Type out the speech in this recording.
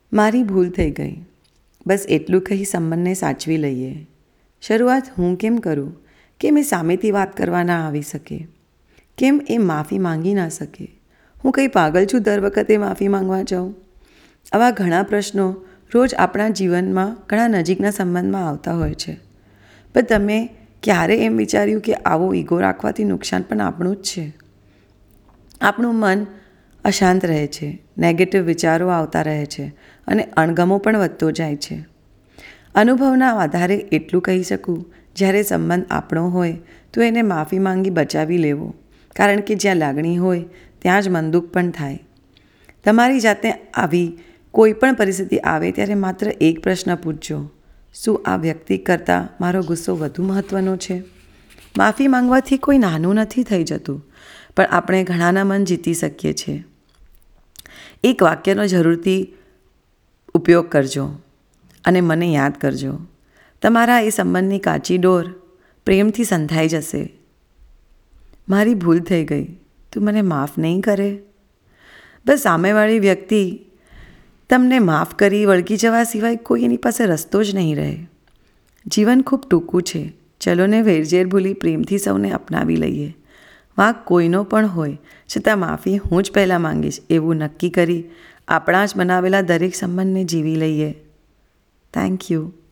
મારી ભૂલ થઈ ગઈ. બસ એટલું કહી સંબંધને સાચવી લઈએ. શરૂઆત હું કેમ કરું? કેમ એ સામેથી વાત કરવા ના આવી શકે? કેમ એ માફી માંગી ના શકે? હું કંઈ પાગલ છું દર વખતે માફી માંગવા જાઉં? આવા ઘણા પ્રશ્નો રોજ આપણા જીવનમાં ઘણા નજીકના સંબંધમાં આવતા હોય છે. પણ તમે ક્યારે એમ વિચાર્યું કે આવો ઈગો રાખવાથી નુકસાન પણ આપણું જ છે? આપણું મન અશાંત રહે છે, નેગેટિવ વિચારો આવતા રહે છે અને અણગમો પણ વધતો જાય છે. અનુભવના આધારે એટલું કહી શકું, જ્યારે સંબંધ આપણો હોય તો એને માફી માંગી બચાવી લેવો, કારણ કે જ્યાં લાગણી હોય ત્યાં જ મન દુઃખ પણ થાય. તમારી જાતને આવી કોઈ પણ પરિસ્થિતિ આવે ત્યારે માત્ર એક પ્રશ્ન પૂછજો: શું આ વ્યક્તિ કરતાં મારો ગુસ્સો વધુ મહત્ત્વનો છે? માફી માંગવાથી કોઈ નાનું નથી થઈ જતું, પણ આપણે ઘણાના મન જીતી શકીએ છીએ. એક વાક્યનો જરૂરથી ઉપયોગ કરજો અને મને યાદ કરજો. તમારા એ સંબંધની કાચી ડોર પ્રેમથી સંધાઈ જશે. મારી ભૂલ થઈ ગઈ, તું મને માફ નહીં કરે? બસ સામેવાળી વ્યક્તિ તમને માફ કરી વળગી જવા સિવાય કોઈ એની પાસે રસ્તો જ નહીં રહે. જીવન ખૂબ ટૂંકું છે. ચલો ને વેરઝેર ભૂલી પ્રેમથી સૌને અપનાવી લઈએ. વાંક કોઈનો પણ હોય, છતાં માફી હું જ પહેલાં માંગીશ એવું નક્કી કરી આપણા જ બનાવેલા દરેક સંબંધને જીવી લઈએ. Thank you.